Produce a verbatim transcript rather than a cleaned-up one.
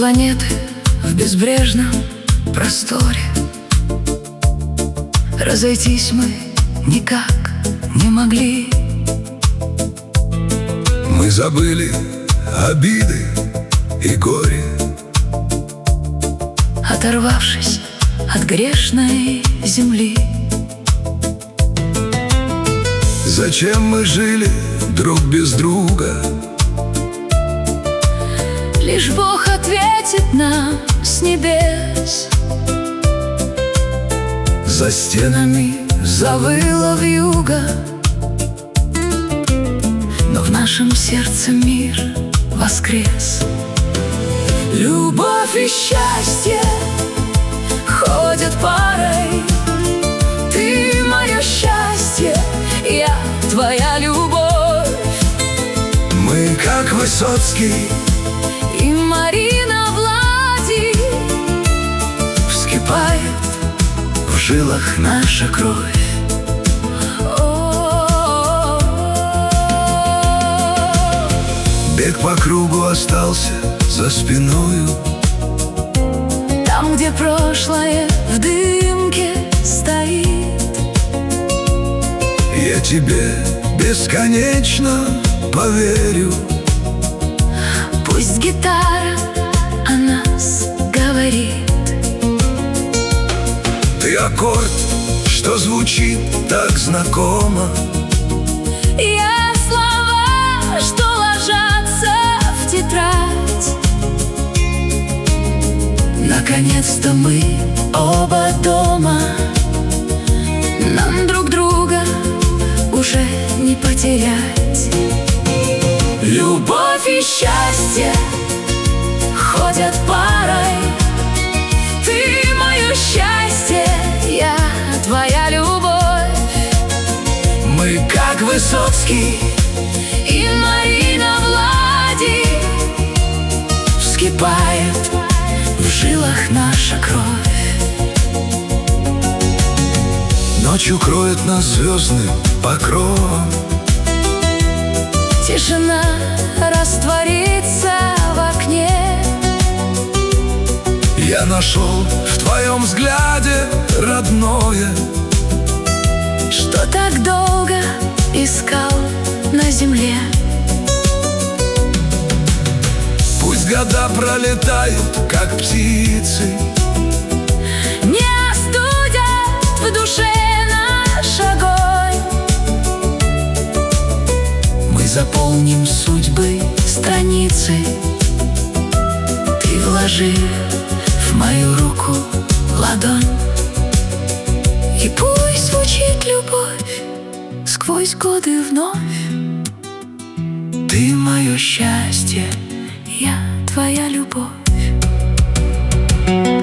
планеты в безбрежном просторе. Разойтись мы никак не могли. Мы забыли обиды и горе, оторвавшись от грешной земли. Зачем мы жили друг без друга? Лишь Бог ответит нам с небес. За стенами завыла вьюга, но в нашем сердце мир воскрес. Любовь и счастье ходят парой. Ты мое счастье, я твоя любовь. Мы, как Высоцкий и Марина Влади, вскипает в жилах наша кровь. Бег по кругу остался за спиною. Там, где прошлое в дымке стоит, я тебе бесконечно поверю. Пусть гитара о нас говорит. Ты аккорд, что звучит так знакомо. Я слова, что ложатся в тетрадь. Наконец-то мы оба дома. Нам друг друга уже не потерять. Любовь и счастье ходят парой. Ты мое счастье, я твоя любовь. Мы, как Высоцкий и Марина Влади, вскипает в жилах наша кровь. Ночью кроет нас звездным покровом. Тишина растворится в окне. Я нашел в твоем взгляде родное, что так долго искал на земле. Пусть года пролетают, как птицы, не остудят в душе наш огонь. Мы заполним судьбы страницы. Ты вложи в мою руку ладонь, и пусть звучит любовь сквозь годы вновь. Ты мое счастье, я твоя любовь.